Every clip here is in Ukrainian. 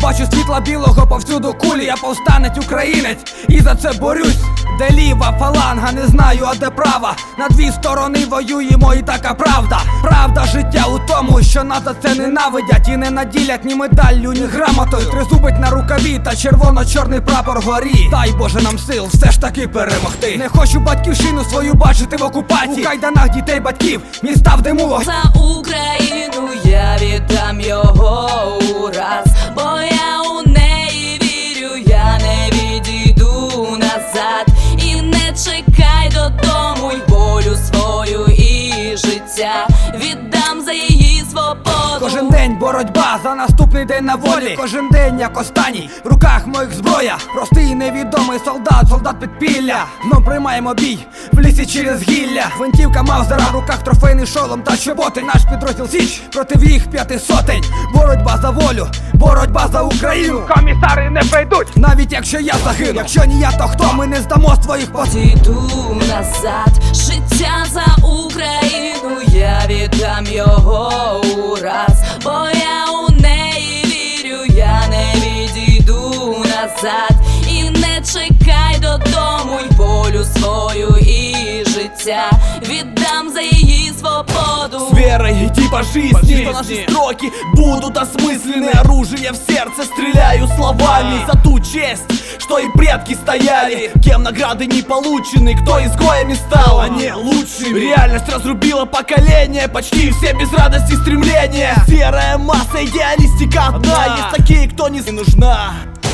бачу світла білого повсюду кулі. Я повстанець, українець, і за це борюсь. Де ліва фаланга, не знаю, а де права. На дві сторони воюємо, і така правда. Правда життя у тому, що нас за це ненавидять і не наділять ні медаллю, ні грамотою. Тризубить на рукаві та червоно-чорний прапор горі. Дай Боже нам сил все ж таки перемогти. Не хочу батьківщину свою бачити в окупації. У кайданах дітей батьків, міста в диму. За Україну я віддам його ураз, бо я у неї вірю, я не відійду назад. І не чекай додому, й волю свою і життя віддам за її свободу. Кожен день боротьба за наступний день на волі. Кожен день як останній, в руках моїх зброя. Простий невідомий солдат, солдат підпілля. Знов приймаємо бій в лісі через гілля. Гвинтівка Маузера, в руках трофейний шолом та чоботи. Наш підрозділ Січ проти їх 5 сотень. Боротьба за волю, боротьба за Україну. Комісари не прийдуть, навіть якщо я загину. Якщо не я, то хто? Ми не здамо своїх Іду назад, життя за Україну я віддам його ураз, бо я у неї вірю, я не відійду назад. І не чекай додому, й волю свою и життя віддам за її свободу. С верой идти по жизни, что наши строки будут осмыслены. Оружие в сердце, стреляю словами за ту честь, что и предки стояли. Кем награды не получены, кто изгоями стал, а не лучшими. Реальность разрубила поколение, почти все без радости стремления. Серая масса, идеалистика одна, есть такие, кто не нужна.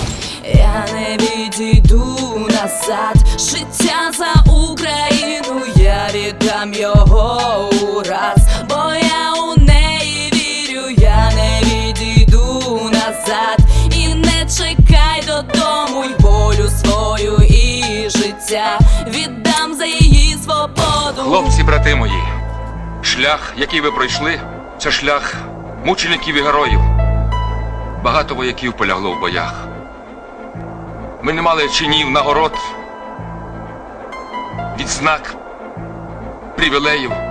Я не відійду назад, життя за Україну я віддам його ураз, бо я у неї вірю, я не відійду назад. І не чекай додому, й волю свою і життя віддам за її свободу. Хлопці, брати мої, шлях, який ви пройшли, це шлях мучеників і героїв. Багато вояків полягло в боях. Ми не мали чинів, нагород, відзнак, привілеїв.